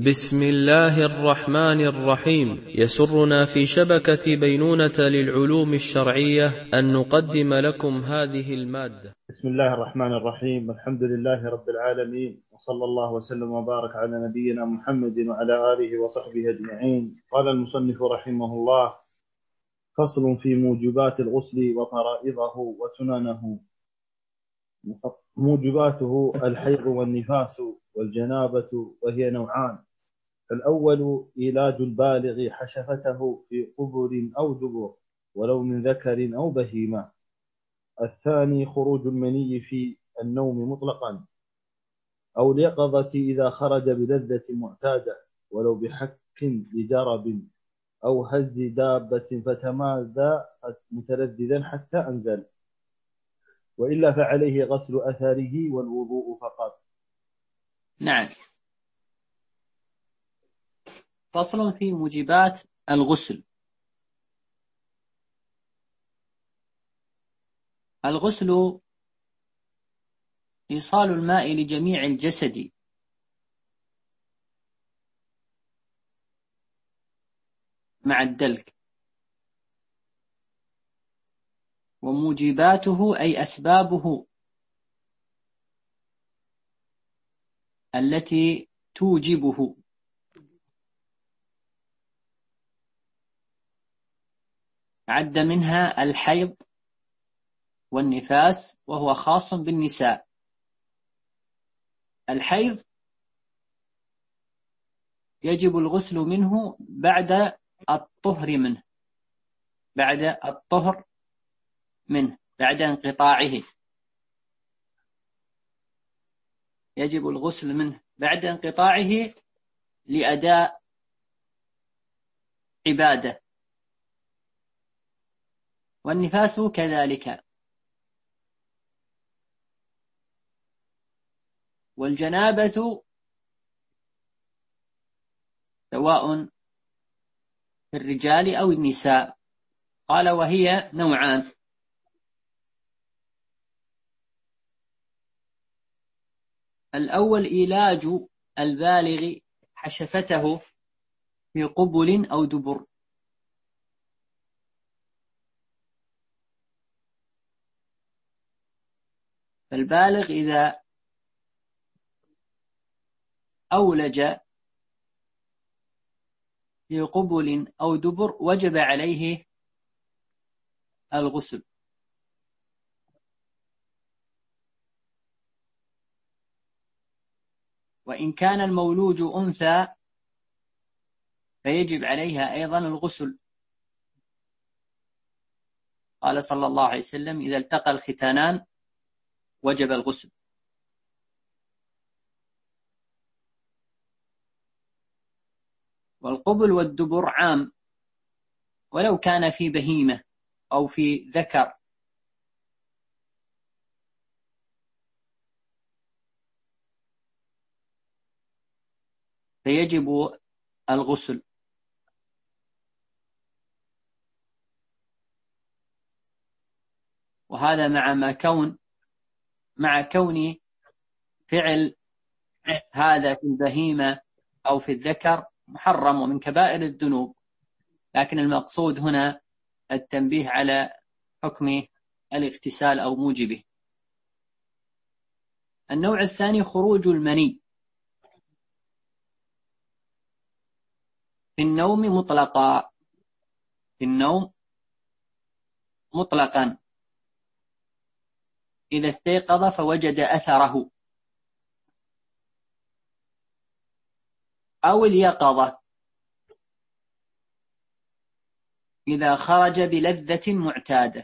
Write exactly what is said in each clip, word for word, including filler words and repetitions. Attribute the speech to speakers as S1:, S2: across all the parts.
S1: بسم الله الرحمن الرحيم. يسرنا في شبكة بينونة للعلوم الشرعية أن نقدم لكم هذه المادة.
S2: بسم الله الرحمن الرحيم. الحمد لله رب العالمين، وصلى الله وسلم وبارك على نبينا محمد وعلى آله وصحبه أجمعين. قال المصنف رحمه الله: فصل في موجبات الغسل وفرائضه وسننه. موجباته الحيض والنفاس والجنابة، وهي نوعان: الأول إيلاج البالغ حشفته في قبر أو دبر ولو من ذكر أو بهيمة. الثاني خروج المني في النوم مطلقا أو اليقظة إذا خرج بلذة معتادة ولو بحك لجرب أو هز دابة فتماذى متلذذا حتى أنزل، وإلا فعليه غسل أثره والوضوء فقط.
S3: نعم. فصل في موجبات الغسل. الغسل إيصال الماء لجميع الجسد مع الدلك، وموجباته أي أسبابه التي توجبه. عد منها الحيض والنفاس، وهو خاص بالنساء. الحيض يجب الغسل منه بعد الطهر منه بعد الطهر منه بعد انقطاعه يجب الغسل منه بعد انقطاعه لأداء عبادة. والنفاس كذلك. والجنابة سواء في الرجال أو النساء. قال وهي نوعان: الأول إيلاج البالغ حشفته في قبل أو دبر. فالبالغ إذا أولج في قبل أو دبر وجب عليه الغسل. وإن كان المولوج أنثى فيجب عليها أيضا الغسل. قال صلى الله عليه وسلم: إذا التقى الختانان وجب الغسل. والقبل والدبر عام، ولو كان في بهيمة أو في ذكر. فيجب الغسل. وهذا مع ما كون مع كون فعل هذا في البهيمة أو في الذكر محرم ومن كبائر الذنوب، لكن المقصود هنا التنبيه على حكم الاغتسال أو موجبه. النوع الثاني خروج المني في النوم مطلقا في النوم مطلقا إذا استيقظ فوجد أثره، أو اليقظة إذا خرج بلذة معتادة.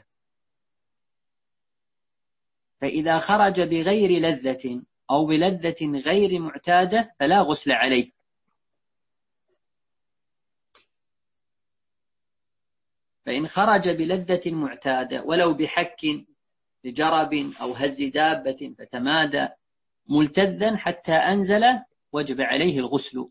S3: فإذا خرج بغير لذة أو بلذة غير معتادة فلا غسل عليه. فإن خرج بلذة معتادة ولو بحك لجرب أو هز دابة فتمادى ملتذا حتى أنزل وجب عليه الغسل،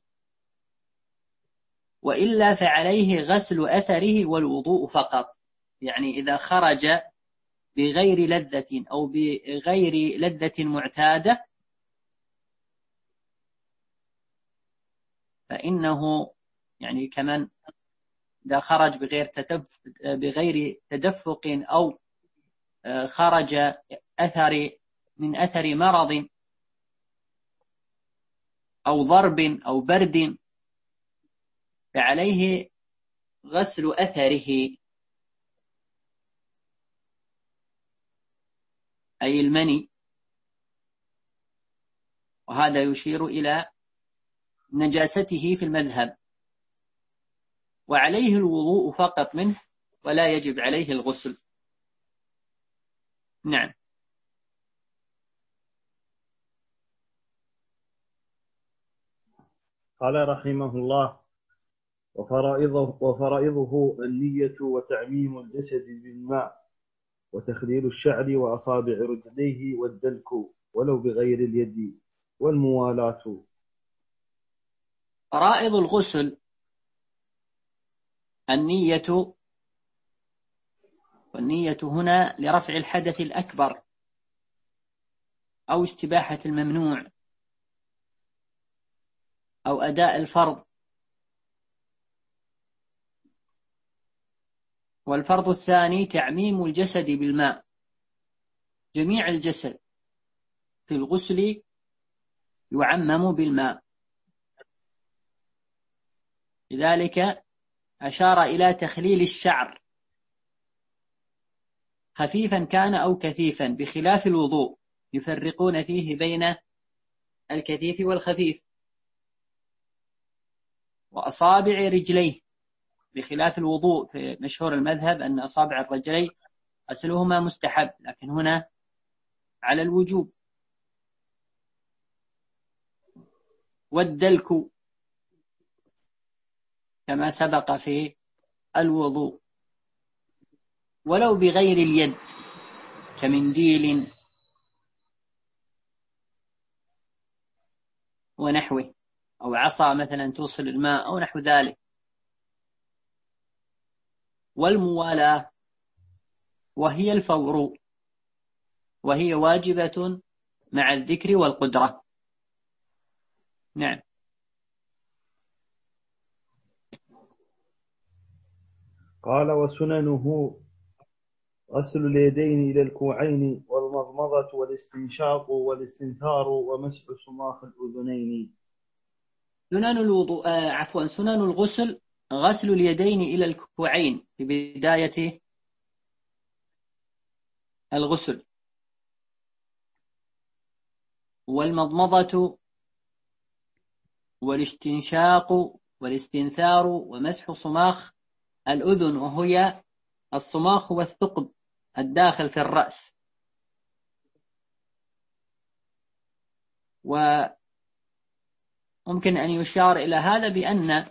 S3: وإلا فعليه غسل أثره والوضوء فقط. يعني إذا خرج بغير لذة أو بغير لذة معتادة فإنه يعني كمن إذا خرج بغير تدفق بغير تدفق أو خرج أثر من أثر مرض أو ضرب أو برد فعليه غسل أثره أي المني، وهذا يشير إلى نجاسته في المذهب، وعليه الوضوء فقط منه ولا يجب عليه الغسل. نعم.
S2: قال رحمه الله: وفرائضه, وفرائضه النية وتعميم الجسد بالماء وتخليل الشعر وأصابع رجليه والدلك ولو بغير اليد والموالاة.
S3: فرائض الغسل النية، والنية هنا لرفع الحدث الأكبر أو استباحة الممنوع أو أداء الفرض. والفرض الثاني تعميم الجسد بالماء، جميع الجسد في الغسل يعمم بالماء، لذلك أشار إلى تخليل الشعر خفيفا كان أو كثيفا، بخلاف الوضوء يفرقون فيه بين الكثيف والخفيف. وأصابع رجليه بخلاف الوضوء، في مشهور المذهب أن أصابع الرجلين غسلهما مستحب، لكن هنا على الوجوب. والدلك كما سبق في الوضوء، ولو بغير اليد كمنديل ونحوه، أو عصا مثلا توصل الماء أو نحو ذلك. والموالاة وهي الفور، وهي واجبة مع الذكر والقدرة. نعم.
S2: قال: وسننه غسل اليدين إلى الكوعين والمضمضة والاستنشاق والاستنثار ومسح صماخ الأذنين.
S3: سنن الوضوء آه عفوا سنن الغسل غسل اليدين إلى الكوعين في بداية الغسل، والمضمضة والاستنشاق والاستنثار ومسح صماخ الأذن، وهي الصماخ والثقب الداخل في الرأس. وممكن أن يشار إلى هذا بأن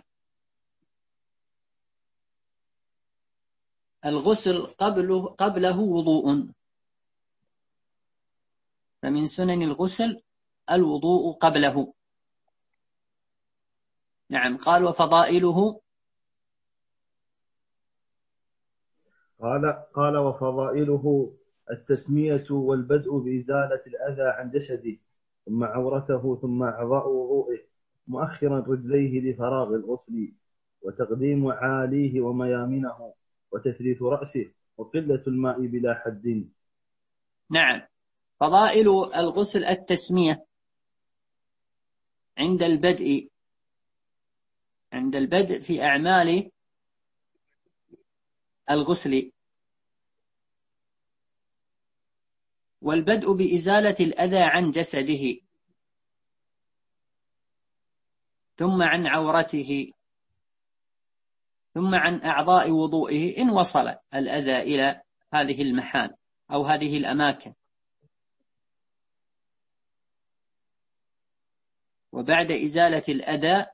S3: الغسل قبله, قبله وضوء، فمن سنن الغسل الوضوء قبله. نعم. قال: وفضائله
S2: قال قال وفضائله التسمية والبدء بإزالة الأذى عن جسده، ثم عورته، ثم أعضاء وضوئه، مؤخرا رجليه لفراغ الغسل، وتقديم عاليه وميامنه، وتثليث رأسه، وقلة الماء بلا حد.
S3: نعم. فضائل الغسل التسمية عند البدء عند البدء في أعمال الغسل، والبدء بإزالة الأذى عن جسده، ثم عن عورته، ثم عن أعضاء وضوئه إن وصل الأذى إلى هذه المحال أو هذه الأماكن. وبعد إزالة الأذى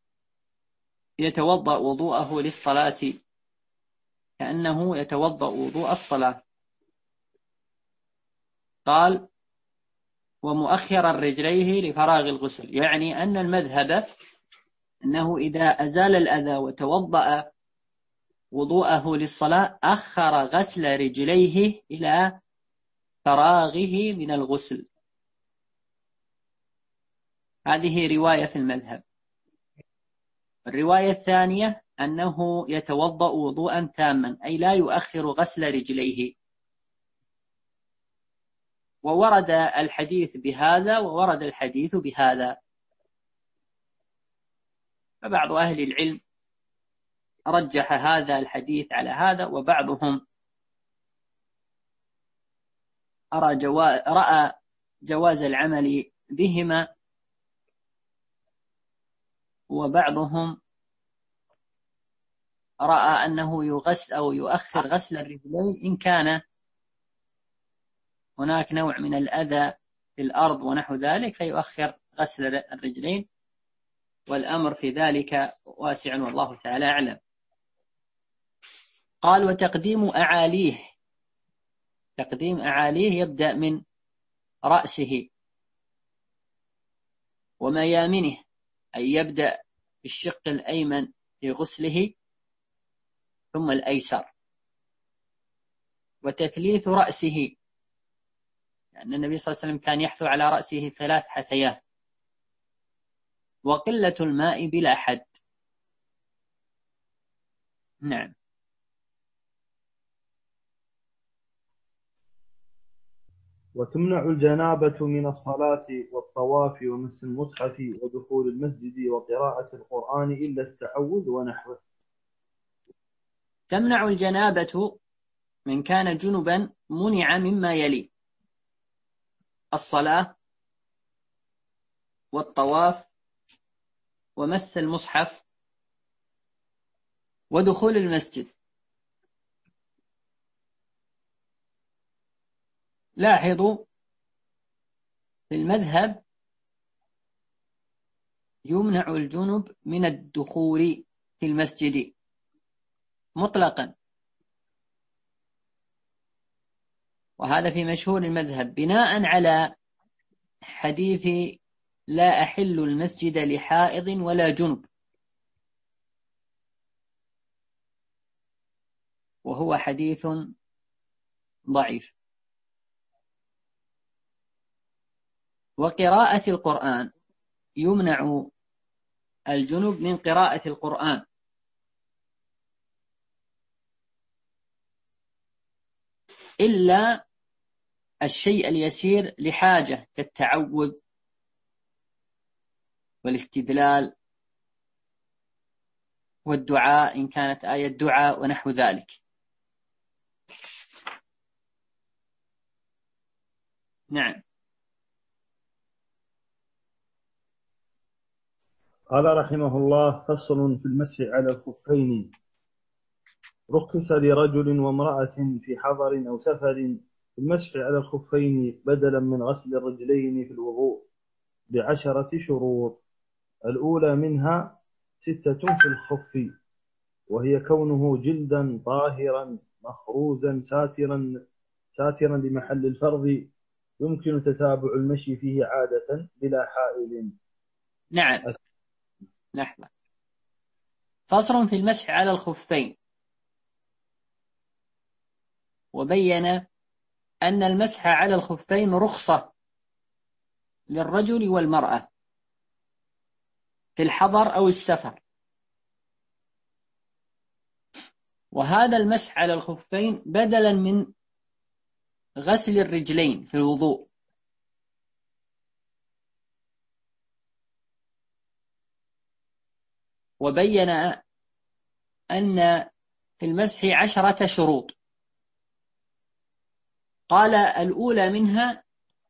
S3: يتوضأ وضوءه للصلاة كأنه يتوضأ وضوء الصلاة. قال: ومؤخر رجليه لفراغ الغسل، يعني أن المذهب أنه إذا أزال الأذى وتوضأ وضوءه للصلاة أخر غسل رجليه إلى فراغه من الغسل. هذه رواية في المذهب. الرواية الثانية أنه يتوضأ وضوءا تاما، أي لا يؤخر غسل رجليه. وورد الحديث بهذا وورد الحديث بهذا، فبعض أهل العلم رجح هذا الحديث على هذا، وبعضهم أرى جواز رأى جواز العمل بهما، وبعضهم رأى أنه يغسل أو يؤخر غسل الرجلين إن كان هناك نوع من الأذى في الأرض ونحو ذلك، فيؤخر غسل الرجلين، والأمر في ذلك واسع والله تعالى أعلم. قال: وتقديم أعاليه، تقديم أعاليه يبدأ من رأسه وميامنه، أي يبدأ بالشق الأيمن في غسله ثم الأيسر، وتثليث رأسه، لأن النبي صلى الله عليه وسلم كان يحثو على رأسه ثلاث حثيات، وقلة الماء بلا حد. نعم.
S2: وتمنع الجنابة من الصلاة والطواف ومس المصحف ودخول المسجد وقراءة القرآن إلا التعوذ ونحوه.
S3: تمنع الجنابة من كان جنبا منع مما يلي: الصلاة والطواف ومس المصحف ودخول المسجد. لاحظوا في المذهب يمنع الجنب من الدخول في المسجد مطلقا، وهذا في مشهور المذهب بناء على حديث لا أحل المسجد لحائض ولا جنب، وهو حديث ضعيف. وقراءة القرآن يمنع الجنب من قراءة القرآن، إلا الشيء اليسير لحاجة كالتعوذ والاستدلال والدعاء إن كانت آية دعاء ونحو ذلك. نعم.
S2: قال رحمه الله: فصل في المسح على الخفين. رخص لرجل وامرأة في حضر أو سفر في المسح على الخفين بدلا من غسل الرجلين في الوضوء بعشرة شروط. الأولى منها ستة في الخف، وهي كونه جلدا طاهرا مخروزا ساترا ساترا لمحل الفرض يمكن تتابع المشي فيه عادة بلا حائل.
S3: نعم. لحظة. فصل في المسح على الخفين، وبين أن المسح على الخفين رخصة للرجل والمرأة في الحضر أو السفر، وهذا المسح على الخفين بدلا من غسل الرجلين في الوضوء. وبين أن في المسح عشرة شروط. قال: الأولى منها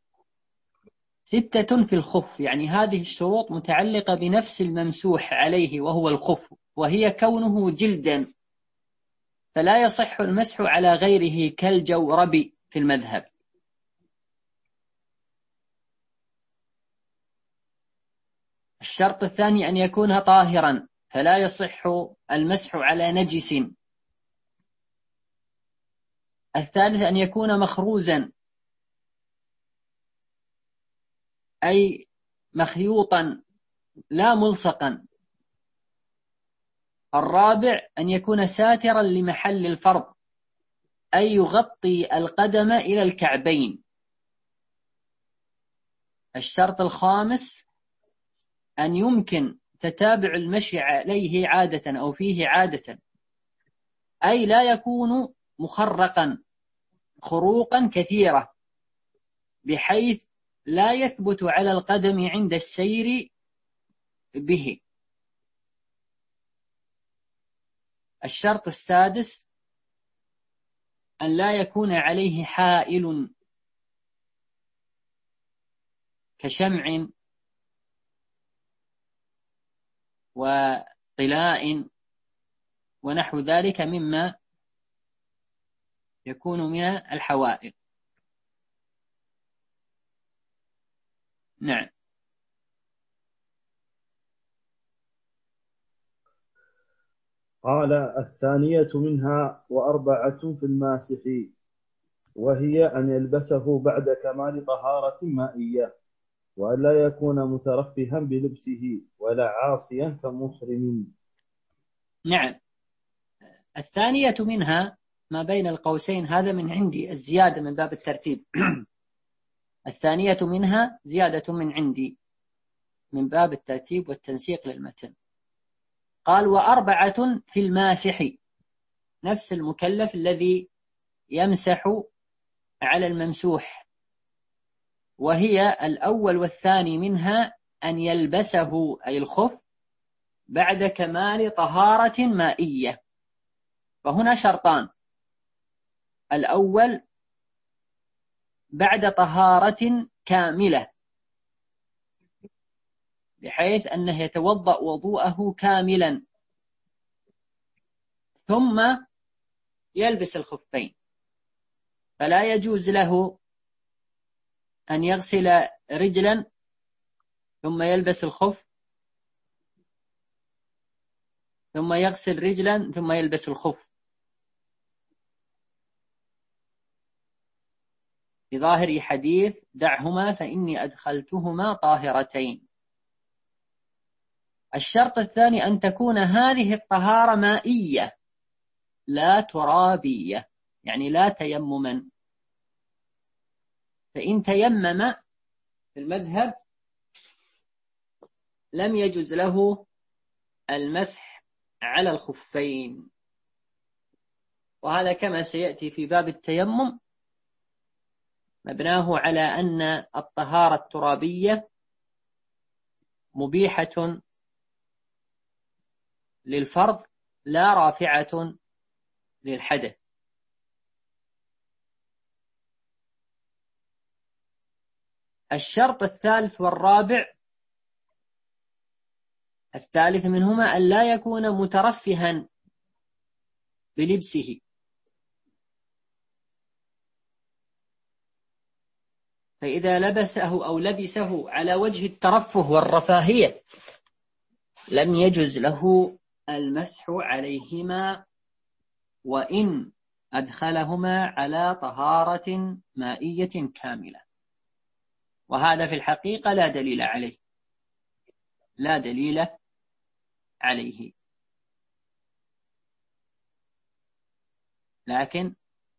S3: ستة في الخف، يعني هذه الشروط متعلقة بنفس الممسوح عليه وهو الخف، وهي كونه جلدا، فلا يصح المسح على غيره كالجورب في المذهب. الشرط الثاني أن يكون طاهرا، فلا يصح المسح على نجس. الثالث أن يكون مخروزا، أي مخيوطا لا ملصقا. الرابع أن يكون ساترا لمحل الفرض، أي يغطي القدم إلى الكعبين. الشرط الخامس أن يمكن تتابع المشي عليه عادة أو فيه عادة، أي لا يكون مخرقا خروقا كثيرة بحيث لا يثبت على القدم عند السير به. الشرط السادس أن لا يكون عليه حائل كشمع وطلاء ونحو ذلك مما يكون من الحوائل. نعم.
S2: قال: الثانية منها وأربعة في الماسح، وهي أن يلبسه بعد كمال طهارة مائية، وأن لا يكون مترفها بلبسه ولا عاصيا كمحرم.
S3: نعم. الثانية منها ما بين القوسين، هذا من عندي الزيادة من باب الترتيب. الثانية منها زيادة من عندي من باب الترتيب والتنسيق للمتن. قال: وأربعة في الماسح، نفس المكلف الذي يمسح على الممسوح، وهي الأول والثاني منها أن يلبسه أي الخف بعد كمال طهارة مائية. فهنا شرطان: الأول بعد طهارة كاملة بحيث أنه يتوضأ وضوءه كاملا ثم يلبس الخفين، فلا يجوز له أن يغسل رجلا ثم يلبس الخف ثم يغسل رجلا ثم يلبس الخف، بظاهر حديث دعهما فإني أدخلتهما طاهرتين. الشرط الثاني أن تكون هذه الطهارة مائية لا ترابية، يعني لا تيمما. فإن تيمم في المذهب لم يجوز له المسح على الخفين، وهذا كما سيأتي في باب التيمم مبناه على أن الطهارة الترابية مبيحة للفرض لا رافعة للحدث. الشرط الثالث والرابع، الثالث منهما أن لا يكون مترفها بلبسه، فإذا لبسه أو لبسه على وجه الترفه والرفاهية لم يجز له المسح عليهما وإن أدخلهما على طهارة مائية كاملة، وهذا في الحقيقة لا دليل عليه، لا دليل عليه. لكن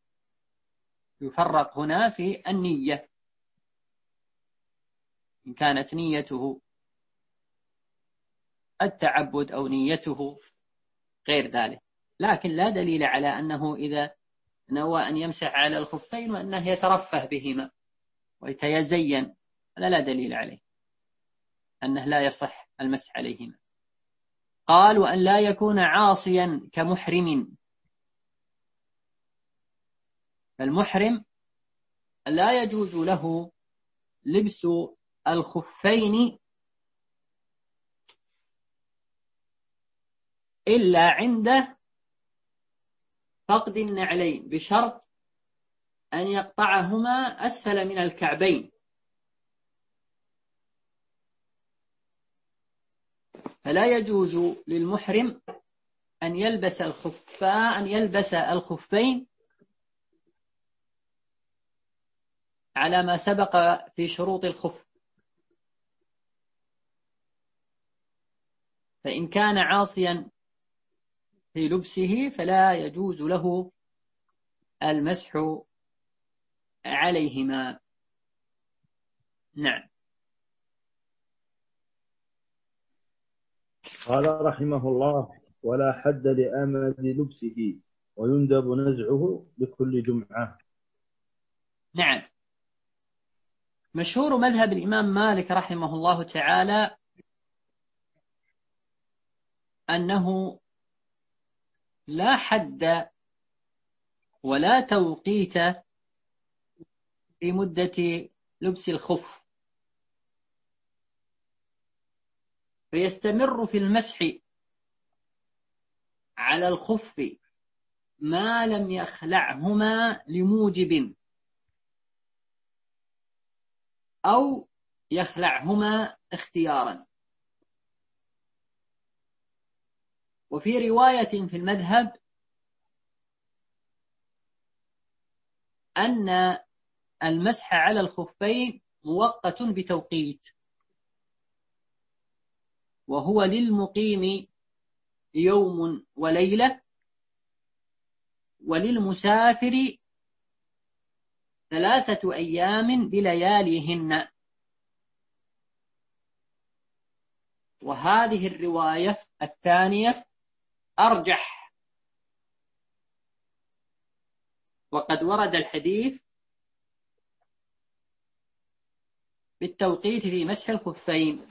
S3: يفرق هنا في النية، إن كانت نيته التعبد أو نيته غير ذلك، لكن لا دليل على أنه إذا نوى أن يمسح على الخفين وأنه يترفه بهما ويتزين، هذا لا دليل عليه أنه لا يصح المسح عليهما. قال: وأن لا يكون عاصيا كمحرم، فالمحرم لا يجوز له لبس الخفين إلا عند فقد النعلين، بشرط أن يقطعهما أسفل من الكعبين، فلا يجوز للمحرم أن يلبس الخفاء أن يلبس الخفين على ما سبق في شروط الخف، فإن كان عاصيا في لبسه فلا يجوز له المسح عليهما. نعم.
S2: قال رحمه الله: ولا حد لأمد لبسه، ويندب نزعه لكل جمعة.
S3: نعم. مشهور مذهب الإمام مالك رحمه الله تعالى أنه لا حد ولا توقيت في مدة لبس الخف، فيستمر في المسح على الخف ما لم يخلعهما لموجب أو يخلعهما اختيارا. وفي رواية في المذهب أن المسح على الخفين مؤقت بتوقيت، وهو للمقيم يوم وليلة، وللمسافر ثلاثة أيام بلياليهن. وهذه الرواية الثانية أرجح، وقد ورد الحديث بالتوقيت في مسح الخفين.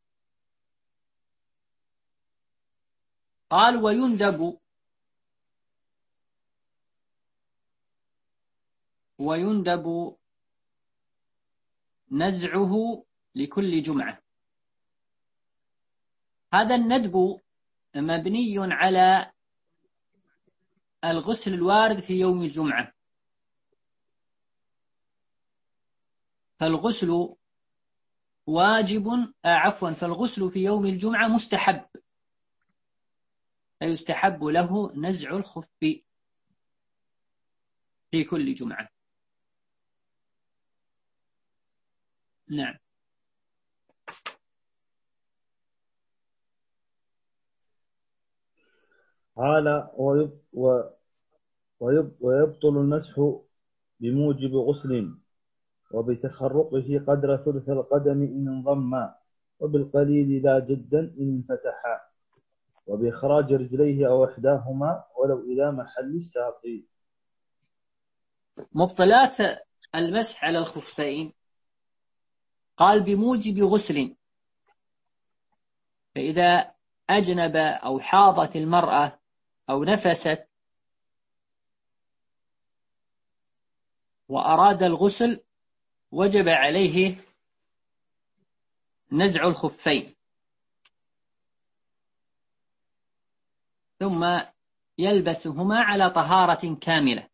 S3: قال: ويندب ويندب نزعه لكل جمعة. هذا الندب مبني على الغسل الوارد في يوم الجمعة، فالغسل واجب آه عفوا فالغسل في يوم الجمعة مستحب، فيستحب له نزع الخف في كل جمعة. نعم.
S2: قال: ويب ويب ويبطل المسح بموجب غسل، وبتخرقه قدر ثلث القدم إن انضم، وبالقليل لا جدا إن انفتح، وبإخراج رجليه أو إحداهما ولو إلى محل الساق.
S3: مبطلات المسح على الخفين قال: بموجب غسل، فإذا أجنب أو حاضت المرأة أو نفست وأراد الغسل وجب عليه نزع الخفين، ثم يلبسهما على طهارة كاملة.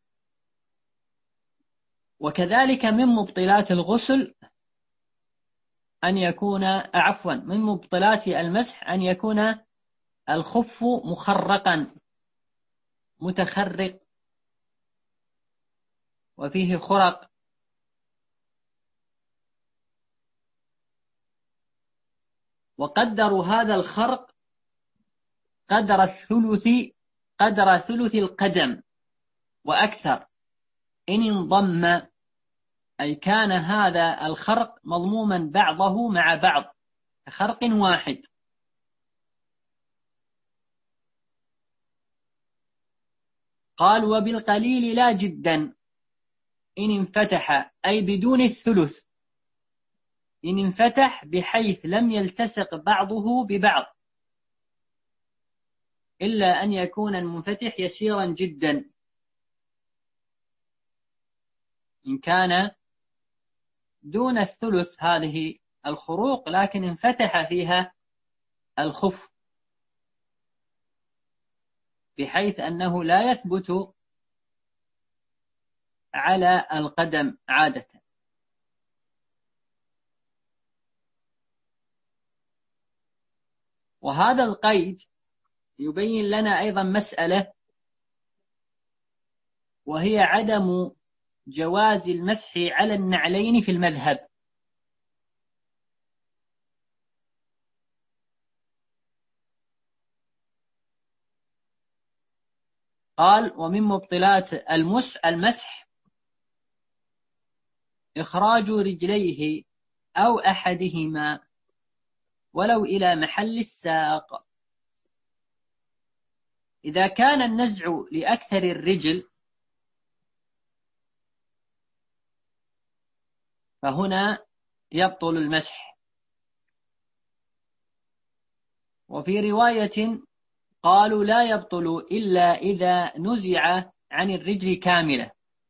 S3: وكذلك من مبطلات الغسل أن يكون عفوا من مبطلات المسح أن يكون الخف مخرقا متخرق وفيه خرق، وقدروا هذا الخرق قدر الثلث قدر ثلث القدم وأكثر إن انضم، أي كان هذا الخرق مضموما بعضه مع بعض كخرق واحد. قال: وبالقليل لا جدا إن انفتح، أي بدون الثلث، إن انفتح بحيث لم يلتصق بعضه ببعض، إلا أن يكون المنفتح يسيرا جدا. إن كان دون الثلث هذه الخروق لكن انفتح فيها الخف بحيث أنه لا يثبت على القدم عادة. وهذا القيد يبين لنا أيضا مسألة، وهي عدم جواز المسح على النعلين في المذهب. قال: ومن مبطلات المسح إخراج رجليه أو أحدهما ولو إلى محل الساق. إذا كان النزع لأكثر الرجل فهنا يبطل المسح. وفي رواية قالوا لا يبطل إلا إذا نزع عن الرجل كاملة،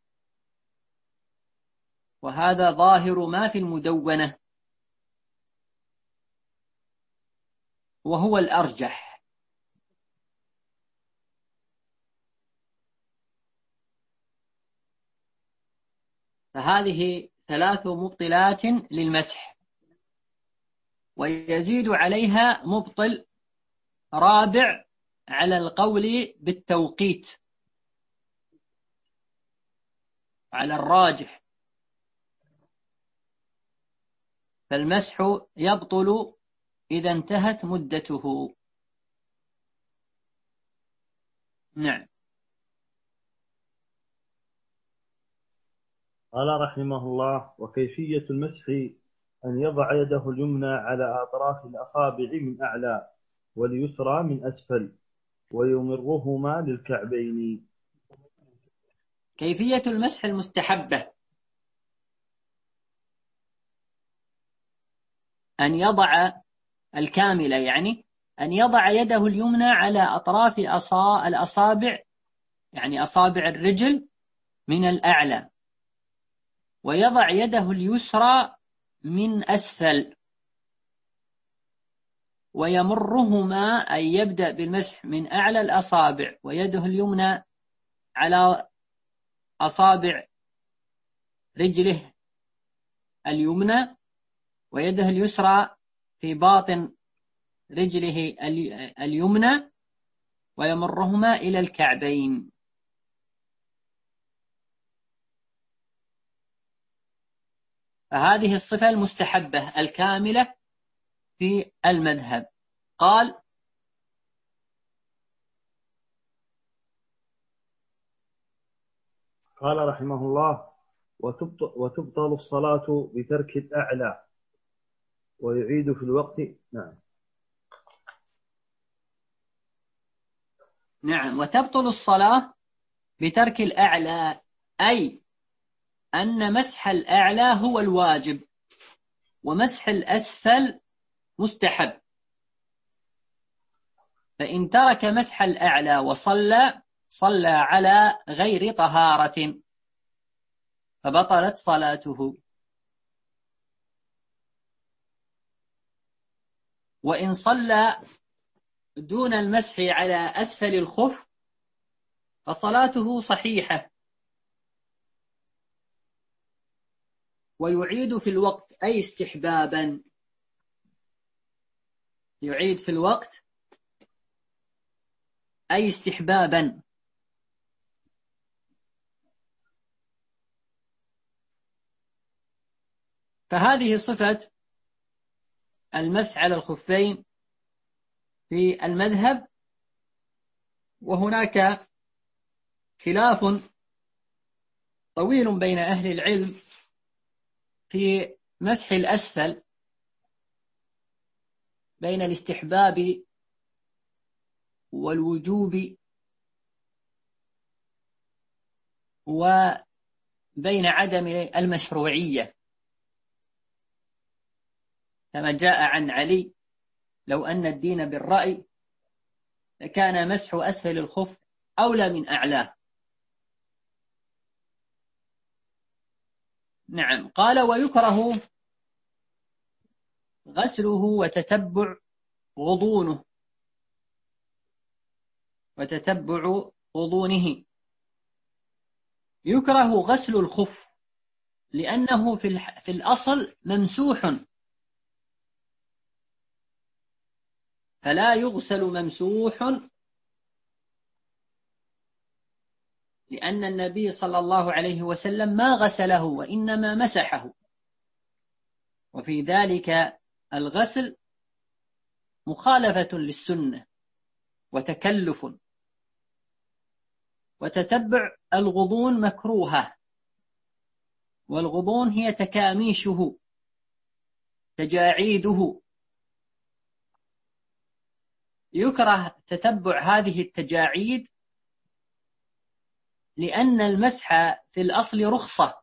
S3: وهذا ظاهر ما في المدونة وهو الأرجح. فهذه ثلاث مبطلات للمسح، ويزيد عليها مبطل رابع على القول بالتوقيت على الراجح، فالمسح يبطل إذا انتهت مدته. نعم.
S2: قال رحمه الله: وكيفية المسح أن يضع يده اليمنى على أطراف الأصابع من أعلى واليسرى من أسفل ويمرهما للكعبين.
S3: كيفية المسح المستحبة أن يضع الكاملة، يعني أن يضع يده اليمنى على أطراف الأصابع، يعني أصابع الرجل من الأعلى، ويضع يده اليسرى من أسفل، ويمرهما، أي يبدأ بالمسح من أعلى الأصابع ويده اليمنى على أصابع رجله اليمنى، ويده اليسرى في باطن رجله اليمنى، ويمرهما إلى الكعبين. فهذه الصفة المستحبة الكاملة في المذهب. قال:
S2: قال رحمه الله: وتبطل, وتبطل الصلاة بترك الأعلى ويعيد في الوقت. نعم
S3: نعم وتبطل الصلاة بترك الأعلى، أي أن مسح الأعلى هو الواجب ومسح الأسفل مستحب. فإن ترك مسح الأعلى وصلى صلى على غير طهارة فبطلت صلاته. وإن صلى دون المسح على أسفل الخف فصلاته صحيحة، ويعيد في الوقت، أي استحبابا، يعيد في الوقت أي استحبابا. فهذه صفة المسح على الخفين في المذهب. وهناك خلاف طويل بين أهل العلم في مسح الأسفل، بين الاستحباب والوجوب وبين عدم المشروعية، كما جاء عن علي: لو أن الدين بالرأي لكان مسح أسفل الخف أولى من أعلاه. نعم. قال: ويكره غسله وتتبع غضونه وتتبع غضونه. يكره غسل الخف لأنه في الأصل ممسوح، فلا يغسل ممسوح، لأن النبي صلى الله عليه وسلم ما غسله وإنما مسحه، وفي ذلك الغسل مخالفة للسنة وتكلف. وتتبع الغضون مكروهة، والغضون هي تكاميشه تجاعيده، يكره تتبع هذه التجاعيد لأن المسح في الأصل رخصة،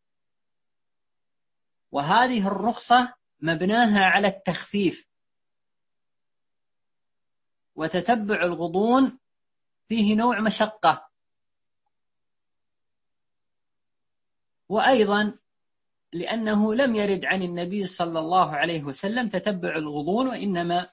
S3: وهذه الرخصة مبناها على التخفيف، وتتبع الغضون فيه نوع مشقة. وأيضا لأنه لم يرد عن النبي صلى الله عليه وسلم تتبع الغضون، وإنما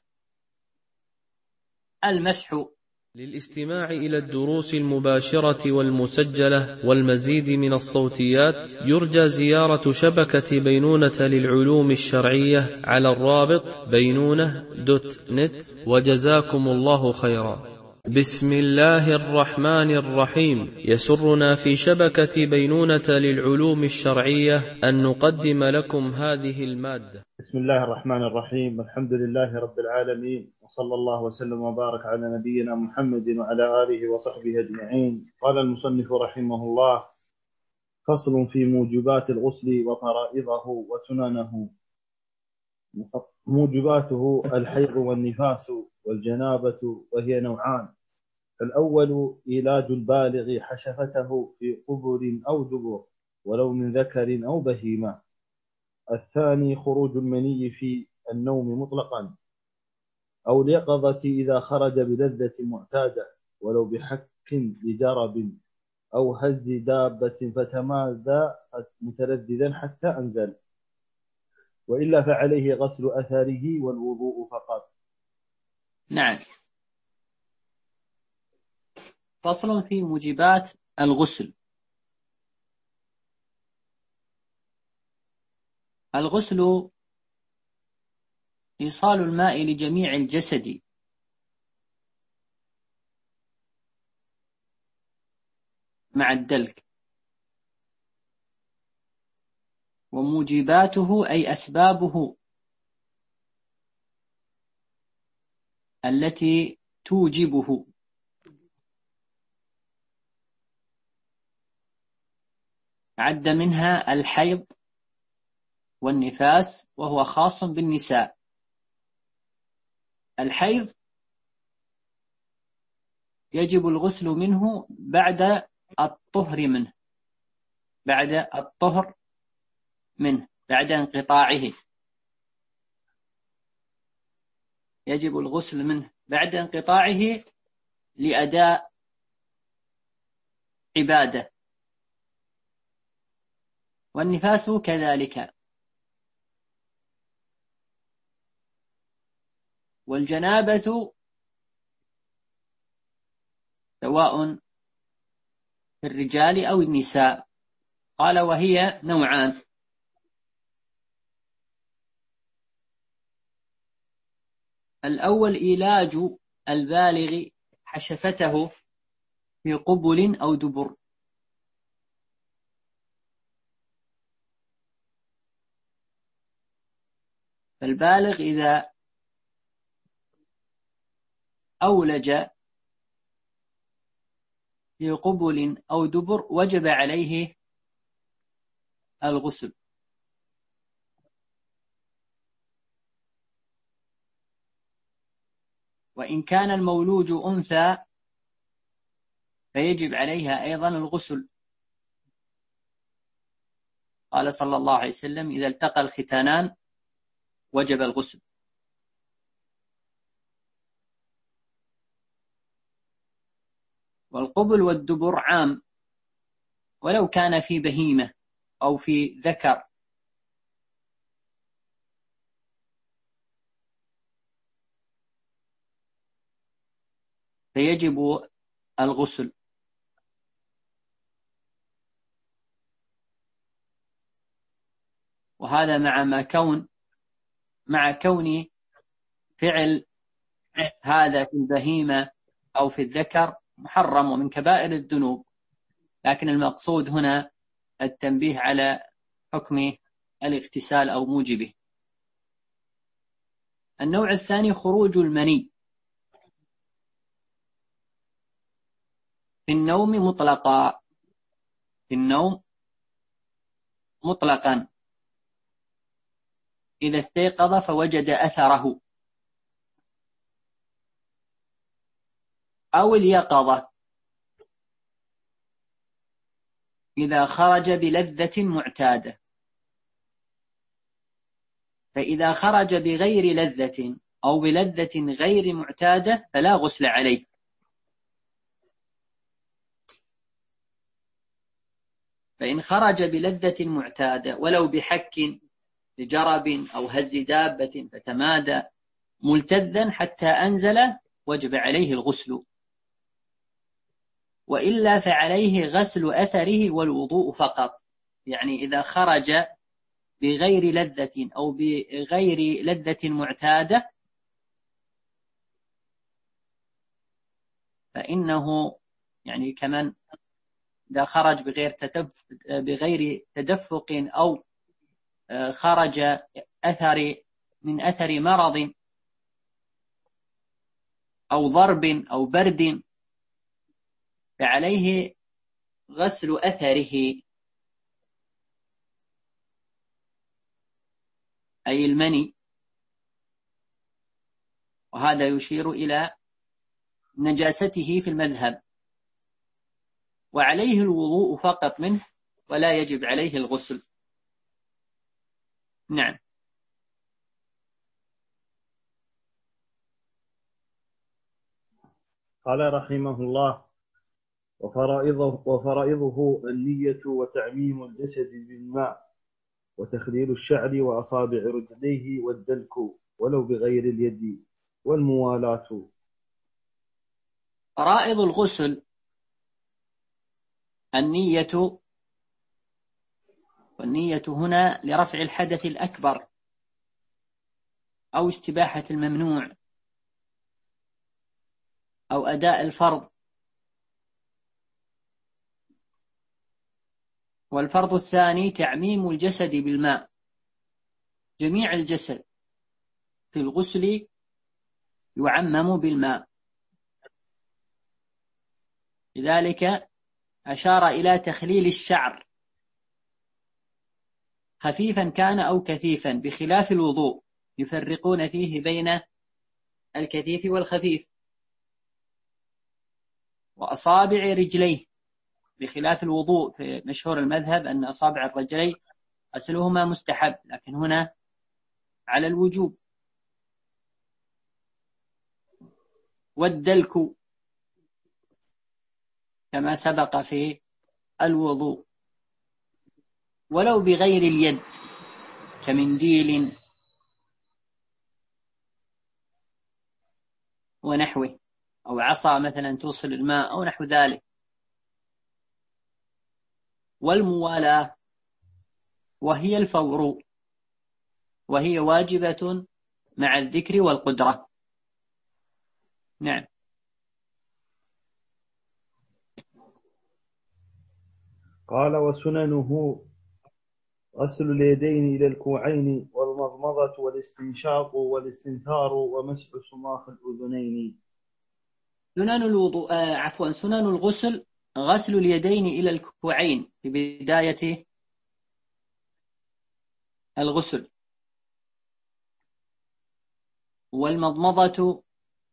S3: المسح.
S1: للاستماع إلى الدروس المباشرة والمسجلة والمزيد من الصوتيات يرجى زيارة شبكة بينونة للعلوم الشرعية على الرابط بينونة دوت نت، وجزاكم الله خيرا. بسم الله الرحمن الرحيم. يسرنا في شبكة بينونة للعلوم الشرعية أن نقدم لكم هذه المادة.
S2: بسم الله الرحمن الرحيم. الحمد لله رب العالمين، وصلى الله وسلم وبارك على نبينا محمد وعلى آله وصحبه أجمعين. قال المصنف رحمه الله: فصل في موجبات الغسل وفرائضه وسننه. موجباته الحيض والنفاس والجنابة، وهي نوعان: الأول إيلاج البالغ حشفته في قبر أو دبر ولو من ذكر أو بهيمة. الثاني خروج المني في النوم مطلقا أو اليقظة إذا خرج بلذة معتادة ولو بحك لجرب أو هز دابة فتماذى متلذذا حتى أنزل، وإلا فعليه غسل أثره والوضوء فقط.
S3: نعم. فصل في موجبات الغسل. الغسل إيصال الماء لجميع الجسد مع الدلك. وموجباته أي أسبابه التي توجبه. عد منها الحيض والنفاس، وهو خاص بالنساء. الحيض يجب الغسل منه بعد الطهر منه بعد الطهر منه بعد انقطاعه. يجب الغسل منه بعد انقطاعه لأداء عبادة. والنفاس كذلك. والجنابة سواء في الرجال أو النساء. قال وهي نوعان: الأول إيلاج البالغ حشفته في قبل أو دبر. فالبالغ إذا أولج في قبل أو دبر وجب عليه الغسل. وإن كان المولوج أنثى فيجب عليها أيضا الغسل. قال صلى الله عليه وسلم: إذا التقى الختانان وجب الغسل. والقبل والدبر عام، ولو كان في بهيمة أو في ذكر. فيجب الغسل. وهذا مع ما كون مع كون فعل هذا في البهيمة أو في الذكر محرم ومن كبائر الذنوب، لكن المقصود هنا التنبيه على حكم الاغتسال أو موجبه. النوع الثاني خروج المني في النوم مطلقا في النوم مطلقا إذا استيقظ فوجد أثره. أو اليقظة إذا خرج بلذة معتادة. فإذا خرج بغير لذة أو بلذة غير معتادة فلا غسل عليه. فإن خرج بلذة معتادة ولو بحك لجرب أو هز دابة فتمادى ملتذا حتى أنزل وجب عليه الغسل، وإلا فعليه غسل أثره والوضوء فقط. يعني إذا خرج بغير لذة أو بغير لذة معتادة فإنه يعني كمان إذا خرج بغير تدفق بغير تدفق أو خرج أثر من أثر مرض أو ضرب أو برد فعليه غسل أثره أي المني، وهذا يشير إلى نجاسته في المذهب، وعليه الوضوء فقط منه ولا يجب عليه الغسل. نعم.
S2: قال رحمه الله: وفرائضه, وفرائضه النية وتعميم الجسد بالماء وتخليل الشعر وأصابع رجليه والدلك ولو بغير اليد والموالاة.
S3: فرائض الغسل النية، والنية هنا لرفع الحدث الأكبر أو استباحة الممنوع أو أداء الفرض. والفرض الثاني تعميم الجسد بالماء، جميع الجسد في الغسل يعمم بالماء، لذلك أشار إلى تخليل الشعر خفيفا كان أو كثيفا، بخلاف الوضوء يفرقون فيه بين الكثيف والخفيف. وأصابع رجليه بخلاف الوضوء، في مشهور المذهب أن أصابع الرجلين غسلهما مستحب، لكن هنا على الوجوب. والدلك كما سبق في الوضوء ولو بغير اليد كمنديل ونحوه، أو عصا مثلا توصل الماء أو نحو ذلك. والموالاة وهي الفور، وهي واجبة مع الذكر والقدرة. نعم.
S2: قال: وسننه غسل اليدين إلى الكوعين والمضمضة والاستنشاق والاستنثار ومسح صماخ الأذنين.
S3: سنن الوضوء آه عفوا سنن الغسل غسل اليدين إلى الكوعين في بداية الغسل، والمضمضة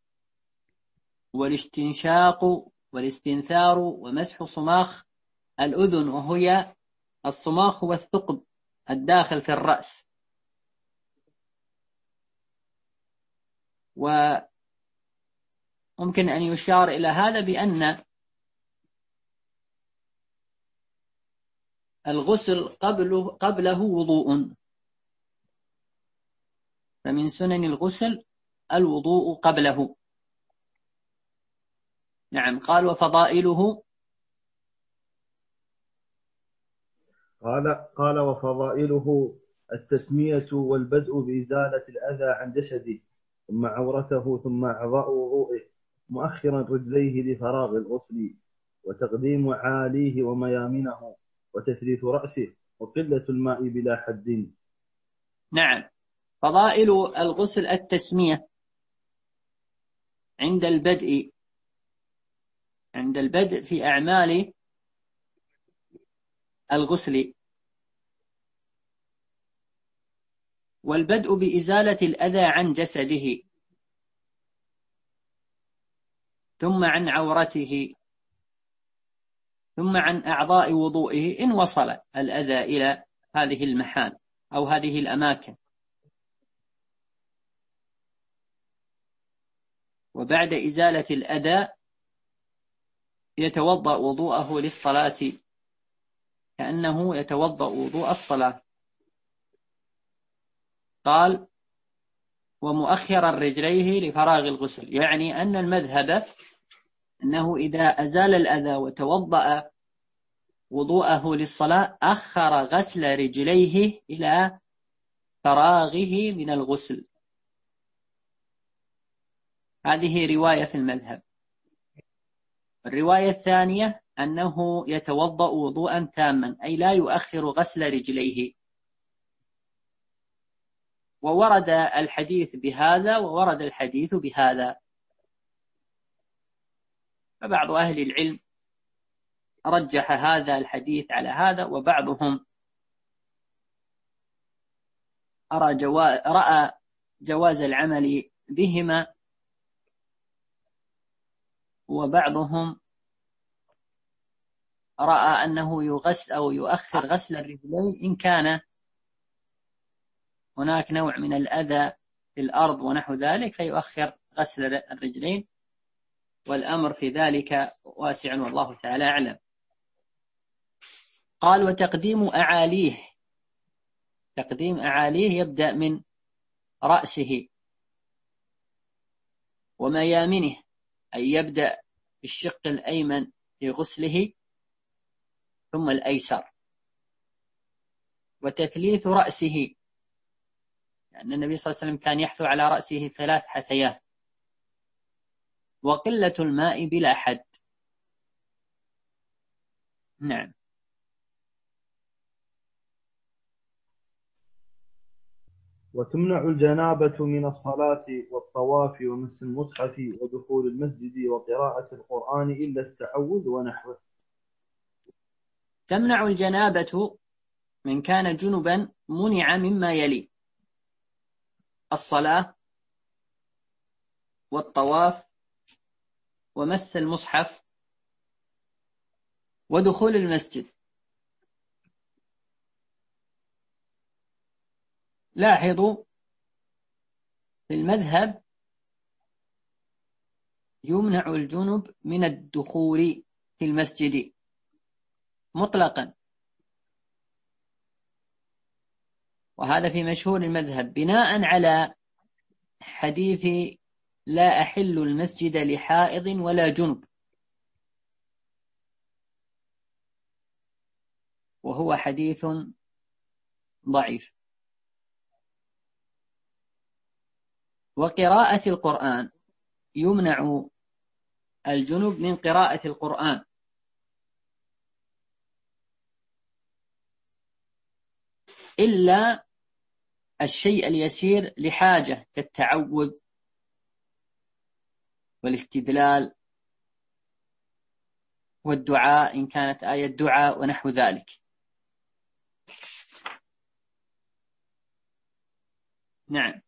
S3: والاستنشاق والاستنثار ومسح صماخ الأذن، وهي الصماخ والثقب الداخل في الرأس. وممكن أن يشار إلى هذا بأن الغسل قبله, قبله وضوء، فمن سنن الغسل الوضوء قبله. نعم. قال: وفضائله
S2: قال قال وفضائله التسمية والبدء بإزالة الأذى عن جسده، ثم عورته، ثم أعضاء وضوئه، مؤخرا رجليه لفراغ الغسل، وتقديم عاليه وميامنه، وتثليث رأسه، وقلة الماء بلا حد.
S3: نعم. فضائل الغسل التسمية عند البدء عند البدء في أعمال الغسل، والبدء بإزالة الأذى عن جسده، ثم عن عورته، ثم عن أعضاء وضوئه إن وصل الأذى إلى هذه المحال أو هذه الأماكن. وبعد إزالة الأذى يتوضأ وضوءه للصلاة كأنه يتوضأ وضوء الصلاة. قال: ومؤخرا رجليه لفراغ الغسل، يعني أن المذهب أنه إذا أزال الأذى وتوضأ وضوءه للصلاة أخر غسل رجليه إلى فراغه من الغسل. هذه رواية في المذهب. الرواية الثانية أنه يتوضأ وضوءا تاما، أي لا يؤخر غسل رجليه. وورد الحديث بهذا وورد الحديث بهذا. فبعض أهل العلم رجح هذا الحديث على هذا، وبعضهم أرى جواز رأى جواز العمل بهما، وبعضهم رأى أنه يغسل أو يؤخر غسل الرجلين إن كان هناك نوع من الأذى في الأرض ونحو ذلك، فيؤخر غسل الرجلين، والأمر في ذلك واسع والله تعالى أعلم. قال: وتقديم أعاليه، تقديم أعاليه يبدأ من رأسه وميامنه، أي يبدأ بالشق الأيمن في غسله ثم الأيسر. وتثليث رأسه، لأن النبي صلى الله عليه وسلم كان يحثو على رأسه ثلاث حثيات. وقلة الماء بلا حد. نعم.
S2: وتمنع الجنابة من الصلاة والطواف ومس المصحف ودخول المسجد وقراءة القرآن إلا التعوذ ونحوه.
S3: تمنع الجنابة من كان جنبا منع مما يلي: الصلاة والطواف ومس المصحف ودخول المسجد. لاحظوا في المذهب يمنع الجنب من الدخول في المسجد مطلقا، وهذا في مشهور المذهب بناء على حديث لا أحل المسجد لحائض ولا جنب، وهو حديث ضعيف. وقراءة القرآن يمنع الجنب من قراءة القرآن، إلا الشيء اليسير لحاجة كالتعوذ والاستدلال والدعاء إن كانت آية دعاء ونحو ذلك. نعم.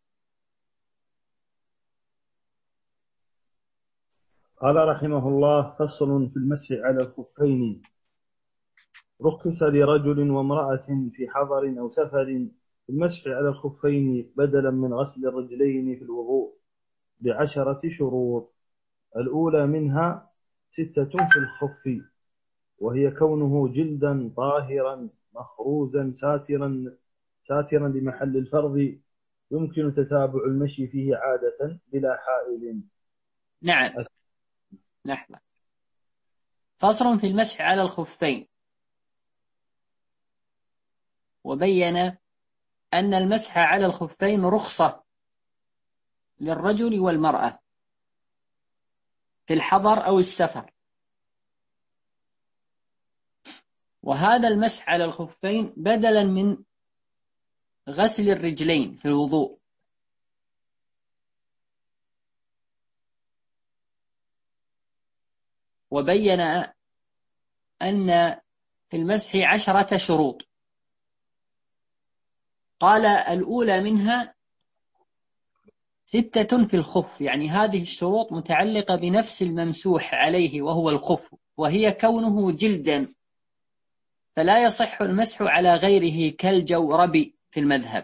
S2: قال رحمه الله: فصل في المسح على الخفين. رخص لرجل وامرأة في حضر أو سفر في المسح على الخفين بدلا من غسل الرجلين في الوضوء بعشرة شروط. الأولى منها ستة في الخف، وهي كونه جلدا طاهرا مخروزا ساترا ساترا لمحل الفرض يمكن تتابع المشي فيه عادة بلا حائل.
S3: نعم. لحظة. فصل في المسح على الخفين. وبين أن المسح على الخفين رخصة للرجل والمرأة في الحضر أو السفر، وهذا المسح على الخفين بدلا من غسل الرجلين في الوضوء. وبين أن في المسح عشرة شروط. قال: الأولى منها ستة في الخف، يعني هذه الشروط متعلقة بنفس الممسوح عليه وهو الخف، وهي كونه جلدا، فلا يصح المسح على غيره كالجورب في المذهب.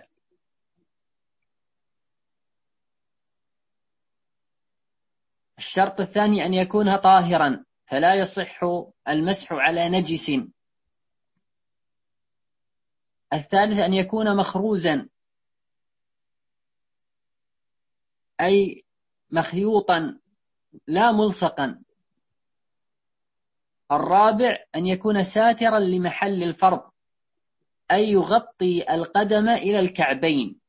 S3: الشرط الثاني أن يكون طاهرا، فلا يصح المسح على نجس. الثالث أن يكون مخروزا، أي مخيوطا لا ملصقا. الرابع أن يكون ساترا لمحل الفرض، أي يغطي القدم إلى الكعبين.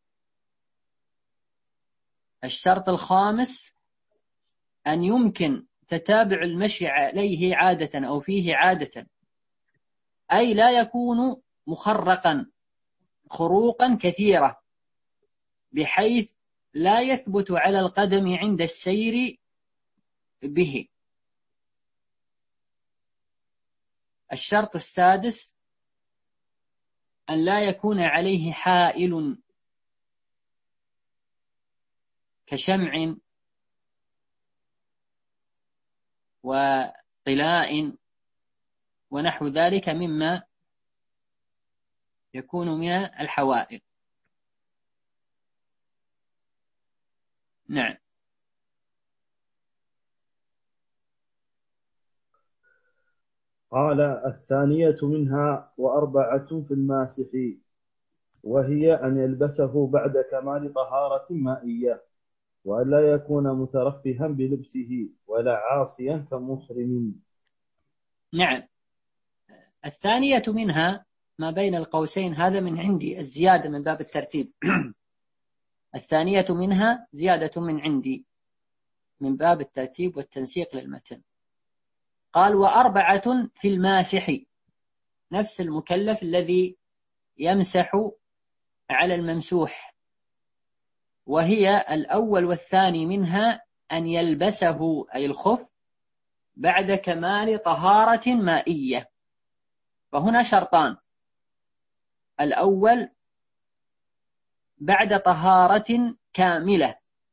S3: الشرط الخامس أن يمكن تتابع المشي عليه عادة أو فيه عادة، أي لا يكون مخرقا خروقا كثيرة بحيث لا يثبت على القدم عند السير به. الشرط السادس أن لا يكون عليه حائل كشمع وطلاء ونحو ذلك مما يكون من الحوائل. نعم.
S2: قال: الثانية منها وأربعة في الماسح، وهي أن يلبسه بعد كمال طهارة مائية، وأن لا يكون مترفها بلبسه ولا عاصيا كمحرم.
S3: نعم. الثانية منها ما بين القوسين، هذا من عندي الزيادة من باب الترتيب. الثانية منها زيادة من عندي من باب الترتيب والتنسيق للمتن. قال: وأربعة في الماسح، نفس المكلف الذي يمسح على الممسوح، وهي الأول والثاني منها أن يلبسه أي الخف بعد كمال طهارة مائية. فهنا شرطان: الأول بعد طهارة كاملة،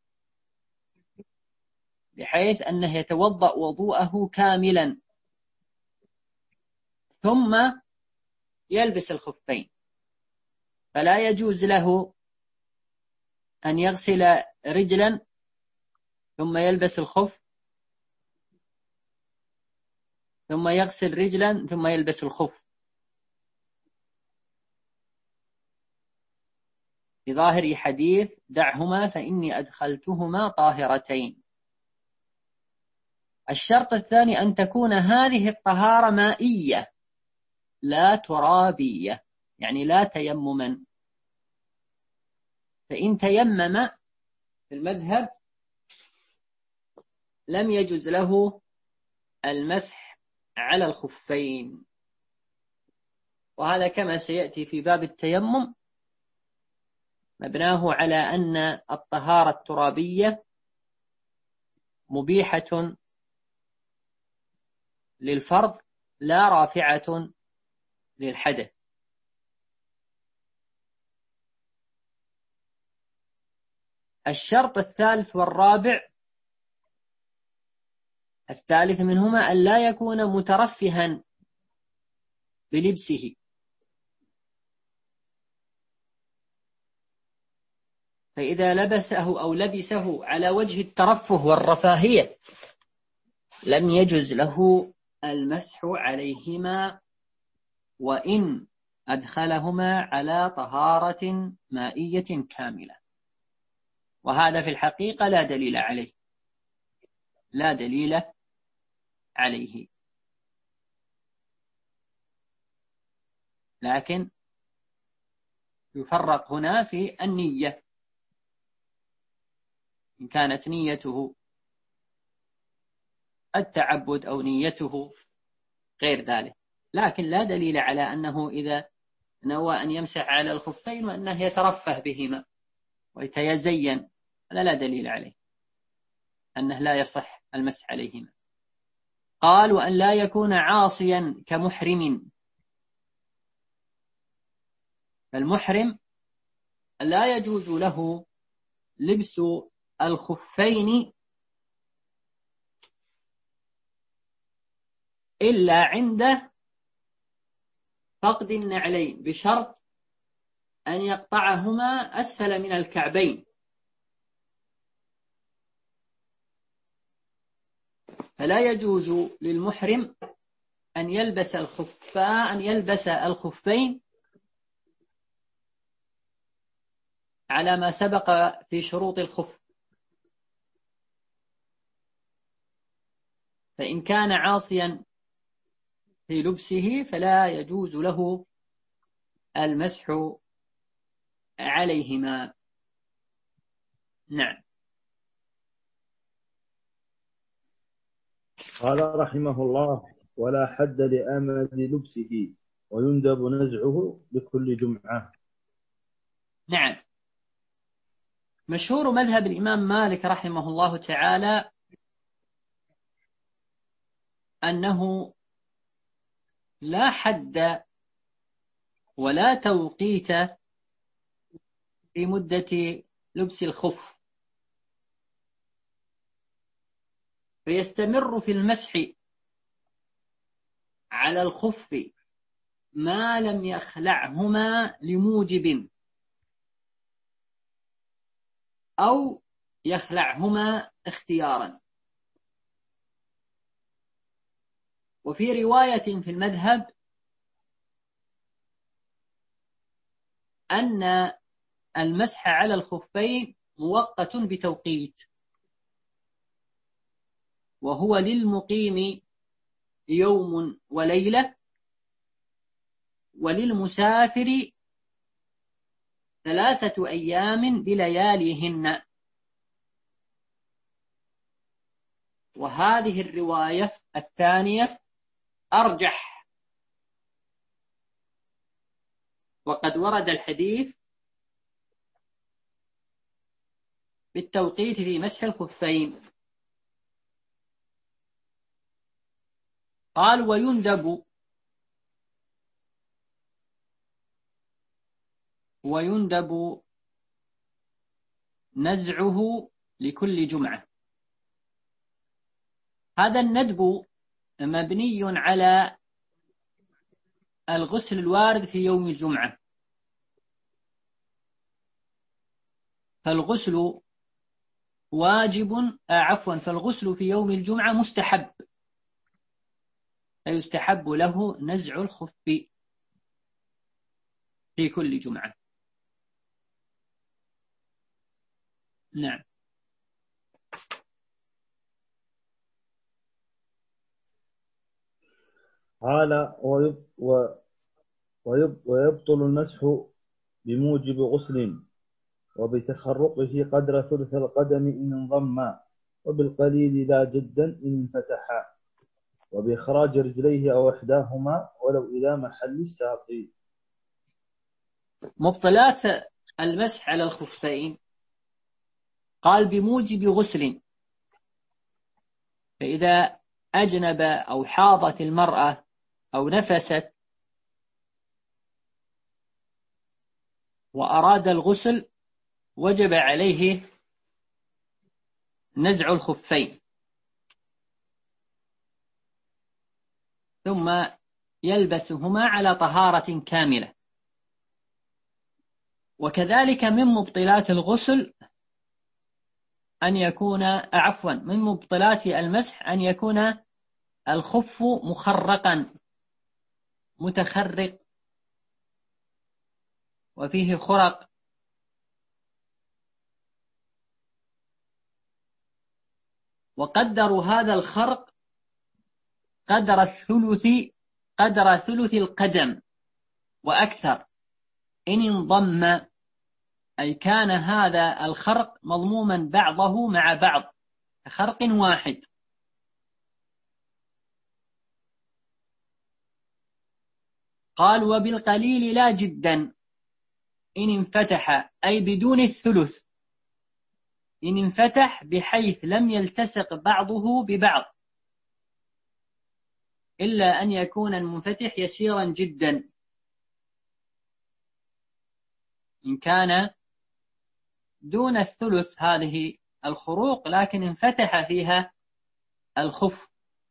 S3: بحيث أنه يتوضأ وضوءه كاملا ثم يلبس الخفين، فلا يجوز له أن يغسل رجلا ثم يلبس الخف ثم يغسل رجلا ثم يلبس الخف، بظاهر حديث دعهما فإني أدخلتهما طاهرتين. الشرط الثاني أن تكون هذه الطهارة مائية لا ترابية، يعني لا تيمما. فإن تيمم في المذهب لم يجوز له المسح على الخفين، وهذا كما سيأتي في باب التيمم مبناه على أن الطهارة الترابية مبيحة للفرض لا رافعة للحدث. الشرط الثالث والرابع، الثالث منهما أن لا يكون مترفها بلبسه، فإذا لبسه أو لبسه على وجه الترفه والرفاهية لم يجز له المسح عليهما، وإن أدخلهما على طهارة مائية كاملة. وهذا في الحقيقة لا دليل عليه، لا دليل عليه، لكن يفرق هنا في النية، إن كانت نيته التعبد أو نيته غير ذلك. لكن لا دليل على أنه إذا نوى أن يمسح على الخفين وأنه يترفه بهما ويتزين، هذا لا دليل عليه أنه لا يصح المسح عليهما. قال: وأن لا يكون عاصيا كمحرم. فالمحرم لا يجوز له لبس الخفين إلا عند فقد النعلين بشرط أن يقطعهما أسفل من الكعبين، فلا يجوز للمحرم أن يلبس الخفاء أن يلبس الخفين على ما سبق في شروط الخف، فإن كان عاصيا في لبسه فلا يجوز له المسح عليهما. نعم.
S2: قال رحمه الله: ولا حد لآمد لبسه ويندب نزعه بكل جمعة.
S3: نعم. مشهور مذهب الإمام مالك رحمه الله تعالى أنه لا حد ولا توقيت في مدة لبس الخف، فيستمر في المسح على الخف ما لم يخلعهما لموجب أو يخلعهما اختيارا. وفي رواية في المذهب أن المسح على الخفين مؤقت بتوقيت، وهو للمقيم يوم وليلة، وللمسافر ثلاثة أيام بلياليهن. وهذه الرواية الثانية أرجح، وقد ورد الحديث بالتوقيت في مسح الخفين. قال: ويندب ويندب نزعه لكل جمعة. هذا الندب مبني على الغسل الوارد في يوم الجمعة، فالغسل واجب آه عفوا فالغسل في يوم الجمعة مستحب، فيستحب له نزع الخف في كل جمعة. نعم.
S2: قال: ويب ويب ويبطل المسح بموجب غسل وبتخرقه قدر ثلث القدم إن انضم، وبالقليل لا جدا إن انفتح، وبإخراج رجليه أو إحداهما ولو إلى محل الساق.
S3: مبطلات المسح على الخفين قال: بموجب غسل، فإذا أجنب أو حاضت المرأة أو نفست وأراد الغسل وجب عليه نزع الخفين، ثم يلبسهما على طهارة كاملة. وكذلك من مبطلات الغسل أن يكون عفوا من مبطلات المسح أن يكون الخف مخرقا متخرق وفيه خرق، وقدروا هذا الخرق قدر الثلث قدر ثلث القدم وأكثر إن انضم، أي كان هذا الخرق مضموما بعضه مع بعض كخرق واحد. قال: وبالقليل لا جدا إن انفتح، أي بدون الثلث، إن انفتح بحيث لم يلتصق بعضه ببعض، إلا أن يكون المنفتح يسيرا جدا. إن كان دون الثلث هذه الخروق لكن انفتح فيها الخف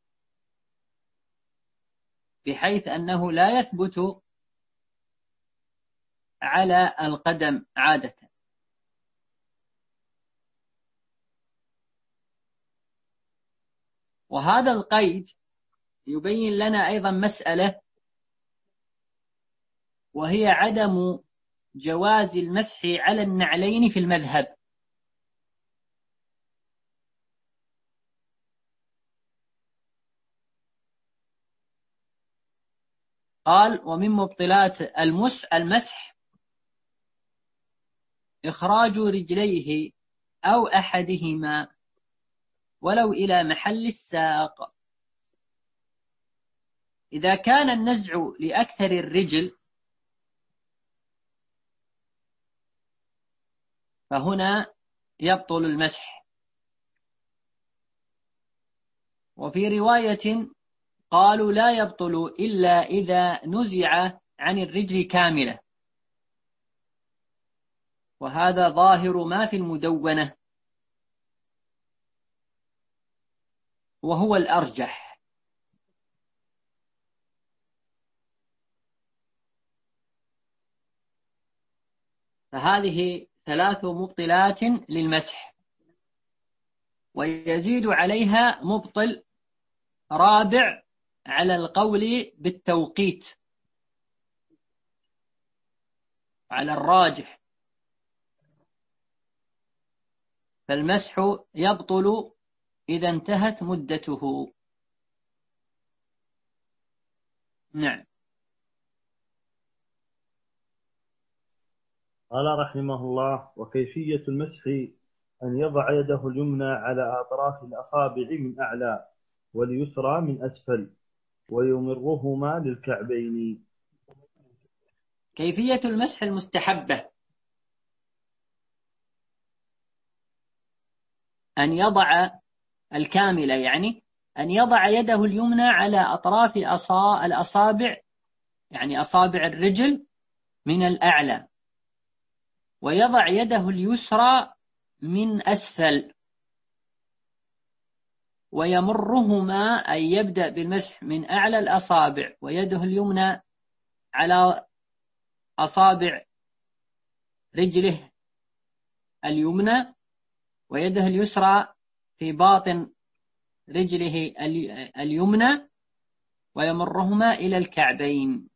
S3: بحيث أنه لا يثبت على القدم عادة. وهذا القيد يبين لنا أيضا مسألة، وهي عدم جواز المسح على النعلين في المذهب. قال: ومن مبطلات المسح إخراج رجليه أو أحدهما ولو إلى محل الساق. إذا كان النزع لأكثر الرجل فهنا يبطل المسح. وفي رواية قالوا لا يبطل إلا إذا نزع عن الرجل كاملة، وهذا ظاهر ما في المدونة وهو الأرجح. فهذه ثلاث مبطلات للمسح، ويزيد عليها مبطل رابع على القول بالتوقيت على الراجح، فالمسح يبطل إذا انتهت مدته. نعم.
S2: قال رحمه الله: وكيفية المسح أن يضع يده اليمنى على أطراف الأصابع من أعلى واليسرى من أسفل ويمرهما للكعبين.
S3: كيفية المسح المستحبة أن يضع الكاملة، يعني أن يضع يده اليمنى على أطراف الأصابع، يعني أصابع الرجل من الأعلى، ويضع يده اليسرى من أسفل، ويمرهما، أي يبدأ بالمسح من أعلى الأصابع ويده اليمنى على أصابع رجله اليمنى، ويده اليسرى في باطن رجله اليمنى، ويمرهما إلى الكعبين.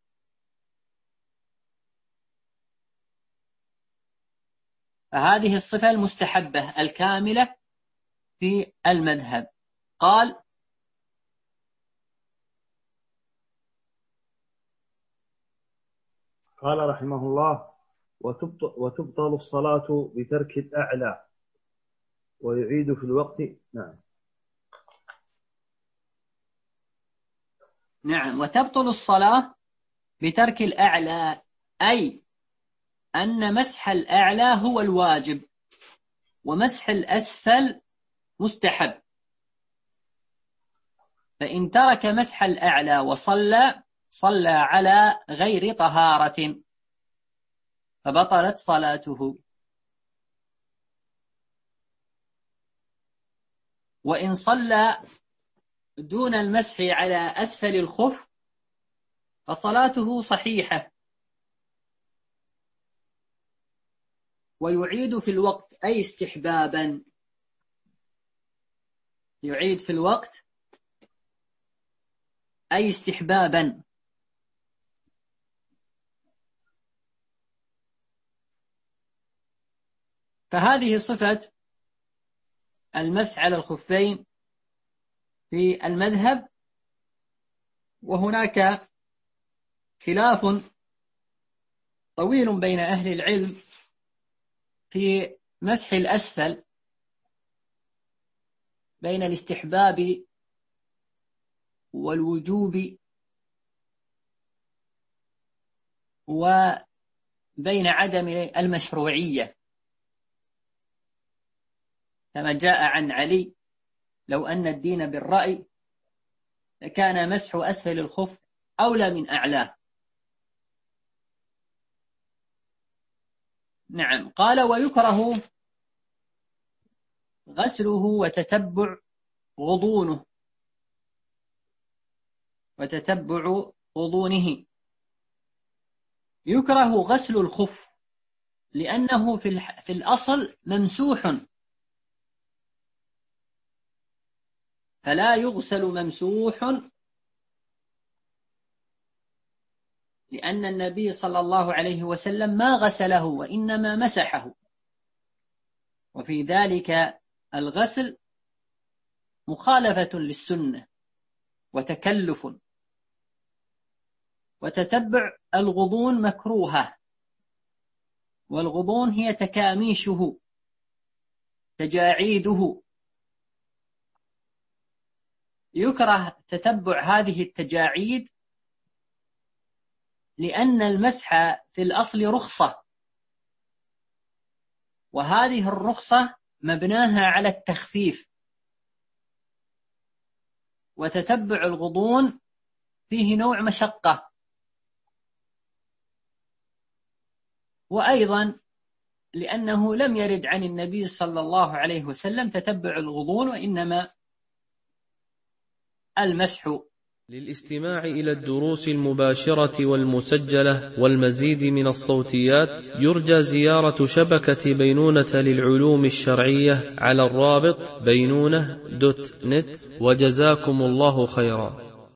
S3: فهذه الصفة المستحبة الكاملة في المذهب. قال:
S2: قال رحمه الله: وتبطل, وتبطل الصلاة بترك الأعلى ويعيد في الوقت. نعم
S3: نعم وتبطل الصلاة بترك الأعلى، أي أن مسح الأعلى هو الواجب ومسح الأسفل مستحب. فإن ترك مسح الأعلى وصلى صلى على غير طهارة فبطلت صلاته. وإن صلى دون المسح على أسفل الخف فصلاته صحيحة، ويعيد في الوقت، أي استحبابا، يعيد في الوقت أي استحبابا. فهذه صفة المسح على الخفين في المذهب. وهناك خلاف طويل بين أهل العلم في مسح الأسفل، بين الاستحباب والوجوب، وبين عدم المشروعية، كما جاء عن علي: لو أن الدين بالرأي لكان مسح أسفل الخف أولى من أعلاه. نعم. قال: ويكره غسله وتتبع غضونه وتتبع غضونه. يكره غسل الخف لأنه في الأصل ممسوح، فلا يغسل ممسوح، لأن النبي صلى الله عليه وسلم ما غسله وإنما مسحه، وفي ذلك الغسل مخالفة للسنة وتكلف. وتتبع الغضون مكروهة، والغضون هي تكاميشه تجاعيده. يكره تتبع هذه التجاعيد لأن المسح في الأصل رخصة، وهذه الرخصة مبناها على التخفيف. وتتبع الغضون فيه نوع مشقة. وأيضا لأنه لم يرد عن النبي صلى الله عليه وسلم تتبع الغضون، وإنما المسح.
S1: للاستماع إلى الدروس المباشرة والمسجلة والمزيد من الصوتيات يرجى زيارة شبكة بينونة للعلوم الشرعية على الرابط بينونة دوت نت. وجزاكم الله خيرا.